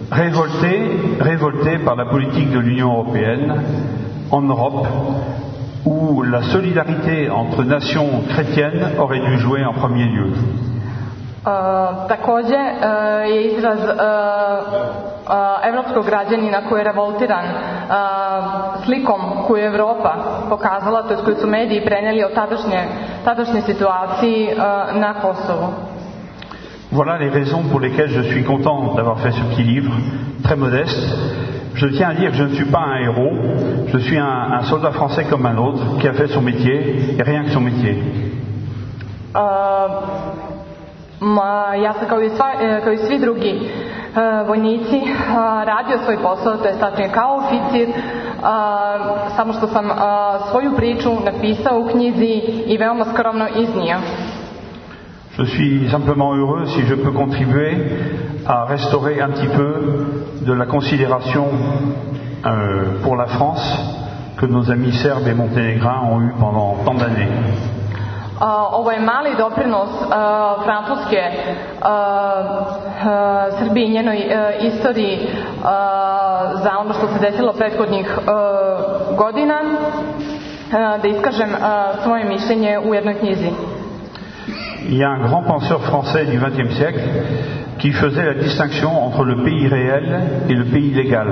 révolté, révolté par la politique de l'Union européenne en Europe, où la solidarité entre nations chrétiennes aurait dû jouer en premier lieu. Uh, takođe uh, je izraz uh, uh, evropskog građanina koji je revoltiran uh, slikom koju je Evropa pokazala, to je koju su mediji prenijeli o tadašnje, tadašnjoj situaciji uh, na Kosovu. Voilà les raisons pour lesquelles je suis content d'avoir fait ce petit livre, très modeste. Je tiens à dire que je ne suis pas un héros, je suis un, un soldat français comme un autre qui a fait son métier, et rien que son métier. Uh, Ma, ja sam kao i, sva, kao i svi drugi uh, vojnici uh, radio svoj posao, to je tačnije kao oficir, uh, samo što sam uh, svoju priču napisao u knjizi i veoma skromno iznio. Je suis simplement heureux si je peux contribuer à restaurer un petit peu de la considération euh, pour la France que nos amis serbes et monténégrins ont eu pendant tant d'années. Uh, ovo je mali doprinos uh, Francuske uh, uh, Srbiji i njenoj uh, istoriji uh, za ono što se desilo prethodnih uh, godina, uh, da iskažem uh, svoje mišljenje u jednoj knjizi. Il y a un grand penseur français du vingtième siècle qui faisait la distinction entre le pays réel et le pays légal.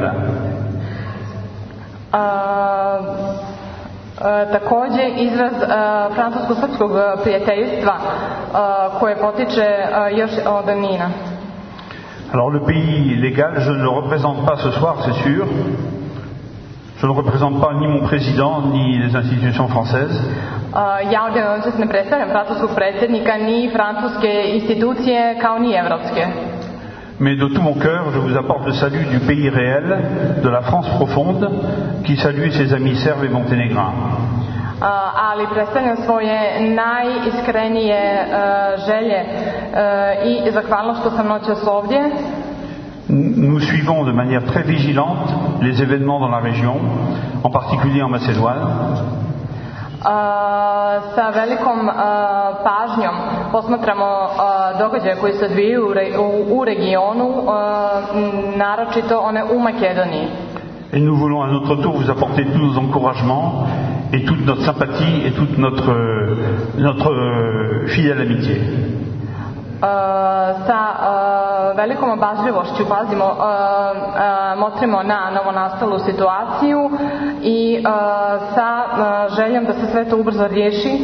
Uh, E, takođe izraz e, francusko-srpskog prijateljstva e, koje potiče e, još od davnina. Alors le pays légal, je ne le représente pas ce soir, c'est sûr. Je ne représente pas ni mon président ni les institutions françaises. E, ja ovdje ne predstavljam francuskog predsjednika ni francuske institucije kao ni evropske. Mais de tout mon cœur, je vous apporte le salut du pays réel, de la France profonde, qui salue ses amis serbes et monténégrins. Uh, ali predstavljam svoje najiskrenije uh, želje uh, i zahvalnost što sam noćas ovdje. Nous suivons de manière très vigilante les événements dans la région, en particulier en Macédoine. Uh, sa velikom uh, pažnjom posmatramo uh, događaje koji se odvijaju u, re, u, u regionu, uh, naročito one u Makedoniji. Et nous voulons à notre tour vous apporter tous nos encouragements et toute notre sympathie et toute notre, notre euh, fidèle amitié. Uh, sa uh, velikom obažljivošću pazimo, uh, uh, motrimo na novonastalu situaciju i uh, sa uh, željom da se sve to ubrzo riješi.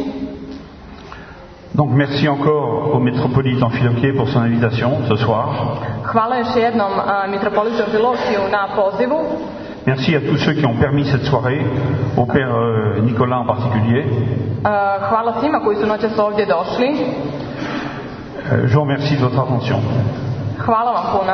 Donc merci encore au métropolite Amphiloché pour son invitation ce soir. Hvala još jednom uh, mitropolitu Amphilokiju na pozivu. Merci à tous ceux qui ont permis cette soirée, au père euh, Nicolas en particulier. Uh, hvala svima koji su noćas ovdje došli. Je vous remercie de votre attention. Hvala vam puno.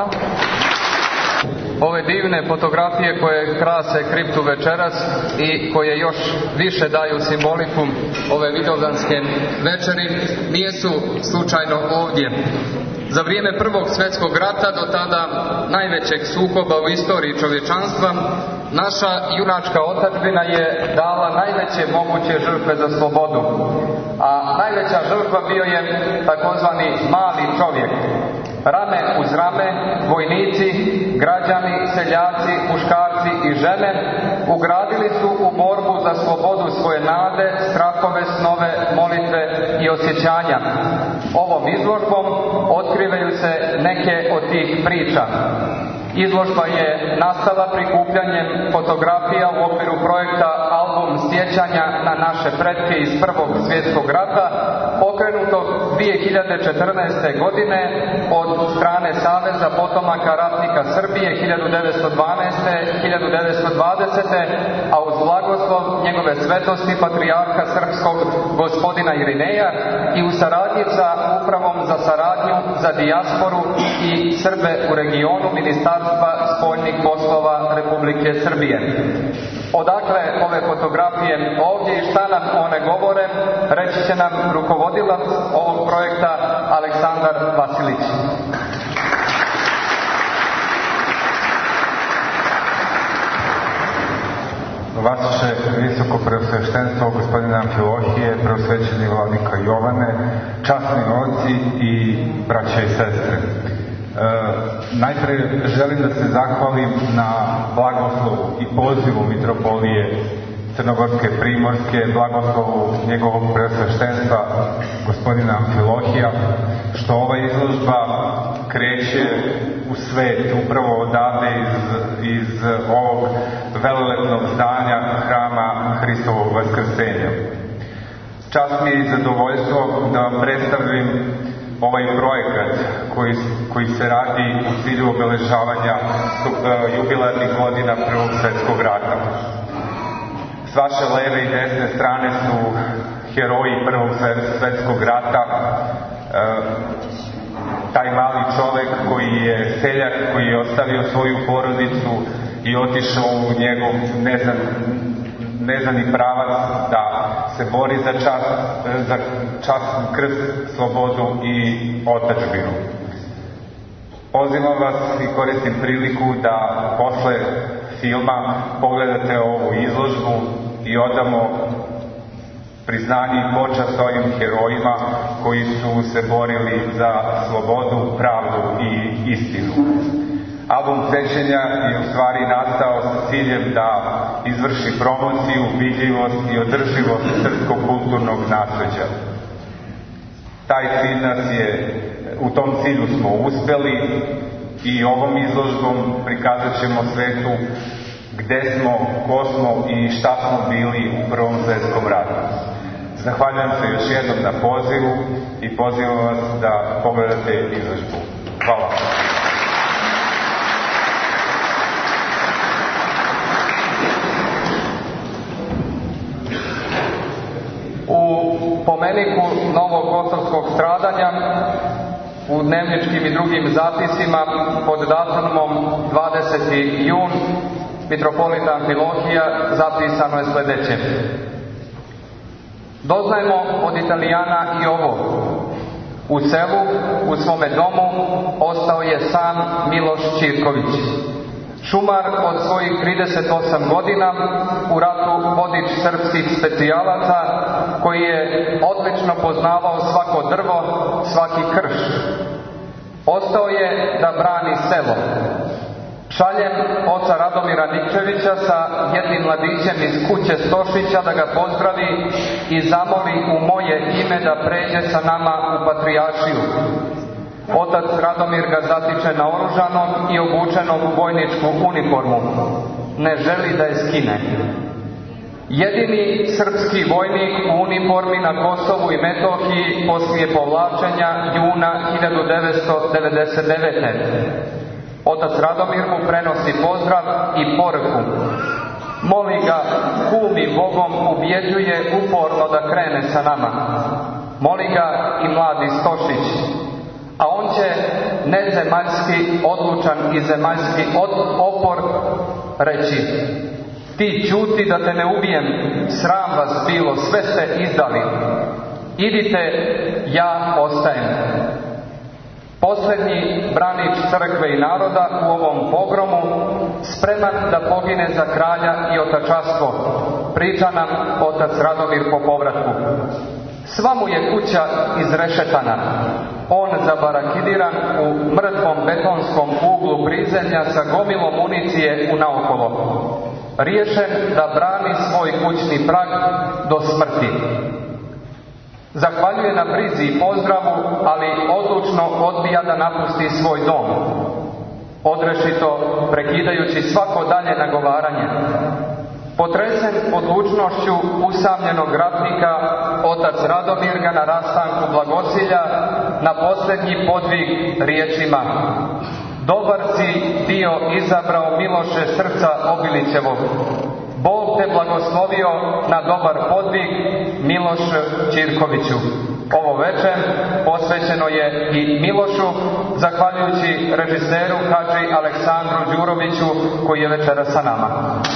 Ove divne fotografije koje krase kriptu večeras i koje još više daju simboliku ove vidovdanske večeri nisu slučajno ovdje. Za vrijeme Prvog svjetskog rata, do tada najvećeg sukoba u istoriji čovječanstva, naša junačka otadžbina je dala najveće moguće žrtve za slobodu. A najveća žrtva bio je takozvani mali čovjek. Rame uz rame, vojnici, građani, seljaci, muškarci i žene ugradili su u borbu za slobodu svoje nade, strahove, snove, molitve i osjećanja. Ovom izložbom otkrivaju se neke od tih priča. Izložba je nastala prikupljanjem fotografija u okviru projekta Album sjećanja na naše pretke iz Prvog svjetskog rata, pokrenutog dvije hiljade četrnaeste. godine od strane Saveza potomaka ratnika Srbije hiljadu devetsto dvanaeste. do hiljadu devetsto dvadesete. a uz blagoslov njegove svetosti patrijarha srpskog gospodina Irineja i u saradnji sa Upravom za saradnju za dijasporu i Srbe u regionu Ministarstva spoljnih poslova Republike Srbije. Odakle ove fotografije ovdje i šta nam one govore, reći će nam rukovodilac ovog projekta Aleksandar Vasilić. Vaše visoko preosveštenstvo gospodina Amfilohije, preosvećeni vladika Jovane, časni oci i braće i sestre. E, najpre želim da se zahvalim na blagoslovu i pozivu mitropolije Crnogorske Primorske, blagoslovu njegovog preosveštenstva gospodina Amfilohija, što ova izložba kreće u svet upravo odavde iz, iz ovog velelepnog zdanja Hrama Hristovog Vaskrsenja. Čast mi je i zadovoljstvo da vam predstavim ovaj projekat koji, koji se radi u cilju obeležavanja jubilarnih godina Prvog svjetskog rata. S vaše leve i desne strane su heroji Prvog svjetskog rata, taj mali čovek koji je seljak, koji je ostavio svoju porodicu i otišao u njegov neznan, neznani pravac da se bori za čast, za častan krst, slobodu i otadžbinu. Pozivam vas i koristim priliku da posle filma pogledate ovu izložbu i odamo priznanje i počast ovim herojima koji su se borili za slobodu, pravdu i istinu. Album sećanja je u stvari nastao sa ciljem da izvrši promociju, vidljivost i održivost srpskog kulturnog nasleđa. Taj cilj nas je, u tom cilju smo uspeli i ovom izložbom prikazat ćemo svetu gde smo, ko smo i šta smo bili u Prvom svjetskom ratu. Zahvaljujem se još jednom na pozivu i pozivam vas da pogledate izložbu. Hvala. U pomeniku novog kosovskog stradanja u dnevničkim i drugim zapisima pod datumom dvadeseti jun mitropolita Amfilohija zapisano je sledeće. Doznajemo od Italijana i ovo. U selu, u svome domu, ostao je sam Miloš Ćirković. Šumar od svojih trideset osam godina, u ratu vodič srpskih specijalaca, koji je odlično poznavao svako drvo, svaki krš. Ostao je da brani selo. Šaljem oca Radomira Nikčevića sa jednim mladićem iz kuće Stošića da ga pozdravi i zamoli u moje ime da pređe sa nama u Patrijaršiju. Otac Radomir ga zatiče naoružanom i obučenom u vojničku uniformu. Ne želi da je skine. Jedini srpski vojnik u uniformi na Kosovu i Metohiji poslije povlačenja juna hiljadu devetsto devedeset devete. Otac Radomir mu prenosi pozdrav i poruku. Moli ga, kumi Bogom ubjeđuje uporno da krene sa nama. Moli ga i mladi Stošić. A on će nezemaljski, odlučan i zemaljski od, opor reći: ti ćuti da te ne ubijem, sram vas bilo, sve ste izdali. Idite, ja ostajem. Posljednji branič crkve i naroda u ovom pogromu, spreman da pogine za kralja i otačastvo, priča nam otac Radomir po povratku. Sva mu je kuća izrešetana, on zabarakidiran u mrtvom betonskom uglu prizemlja sa gomilom municije u naokolo, riješen da brani svoj kućni prag do smrti. Zahvaljuje na brizi i pozdravu, ali odlučno odbija da napusti svoj dom, odrešito prekidajući svako dalje nagovaranje. Potresen odlučnošću usamljenog ratnika, otac Radomir ga na rastanku blagosilja na posljednji podvig riječima: dobar si dio izabrao, Miloše, srca Obilićevog. Bog te blagoslovio na dobar podvig, Miloš Ćirkoviću. Ovo večer posvećeno je i Milošu, zahvaljujući režiseru Hadži Aleksandru Đuroviću koji je večera sa nama.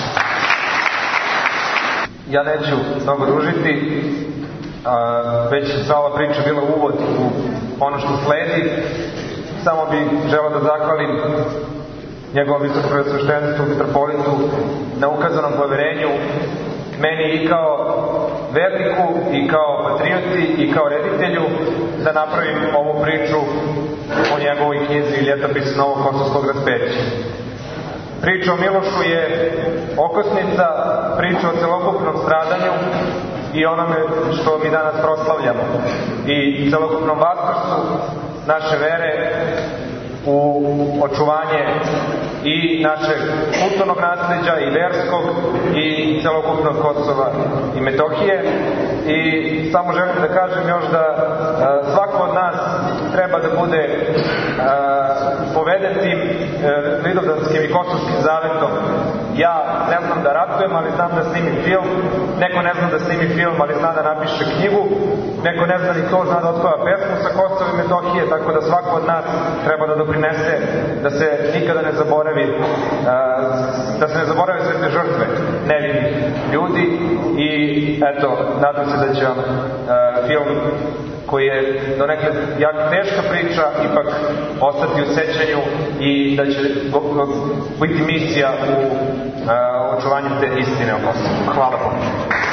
Ja neću mnogo dužiti, već za ova priča bila uvod u ono što sledi. Samo bih želeo da zahvalim njegovom visokopreosveštenstvu, mitropolitu, na ukazanom poverenju meni i kao verniku, i kao patrioti, i kao reditelju, da napravim ovu priču o njegovoj knjizi Ljetopisu Novog Kosovskog raspeća. Priča o Milošu je okosnica priča o celokupnom stradanju i onome što mi danas proslavljamo i celokupnom vaskrsu naše vere u očuvanje i našeg kulturnog nasleđa i verskog i celokupnog Kosova i Metohije. I samo želim da kažem još da a, svako od nas treba da bude a, poveden tim a, vidovdanskim i kosovskim zavetom. Ja ne znam da ratujem, ali znam da snimim film. Neko ne zna da snimi film, ali zna da napiše knjigu. Neko ne zna ni to, zna da otpeva pesmu sa Kosova i Metohije, tako da svako od nas treba da doprinese da se nikada ne zaboravi, da se ne zaborave sve te žrtve nevinih ljudi. I eto, nadam se da će vam film koji je donekle jako teška priča ipak ostati u sećanju i da će biti misija u očuvanju te istine o Kosovu. Hvala Bogu.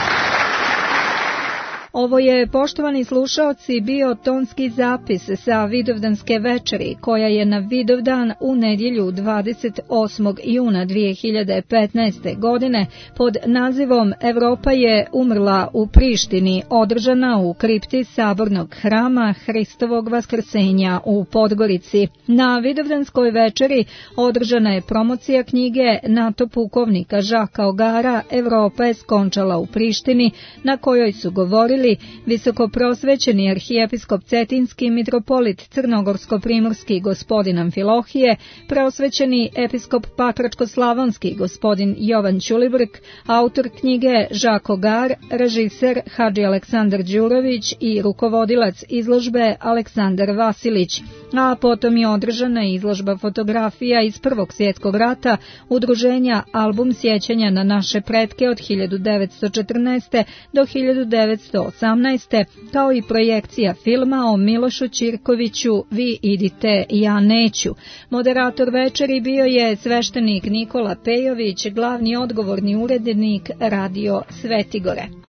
Ovo je, poštovani slušaoci, bio tonski zapis sa Vidovdanske večeri, koja je na Vidovdan u nedjelju dvadeset osmog juna dvije hiljade petnaeste. godine pod nazivom Evropa je umrla u Prištini, održana u kripti Sabornog hrama Hristovog vaskrsenja u Podgorici. Na Vidovdanskoj večeri održana je promocija knjige NATO pukovnika Žaka Ogara Evropa je skončala u Prištini, na kojoj su govorili visokoprosvećeni arhijepiskop Cetinski mitropolit Crnogorsko-primorski gospodin Amfilohije, preosvećeni episkop Pakračko-slavonski gospodin Jovan Ćulibrk, autor knjige Žak Ogar, režiser Hadži Aleksandar Đurović i rukovodilac izložbe Aleksandar Vasilić. A potom je održana izložba fotografija iz Prvog svjetskog rata udruženja Album sjećanja na naše pretke od hiljadu devetsto četrnaeste. do hiljadu devetsto osamnaeste. kao i projekcija filma o Milošu Ćirkoviću Vi idite, ja neću. Moderator večeri bio je sveštenik Nikola Pejović, glavni odgovorni urednik Radio Svetigore.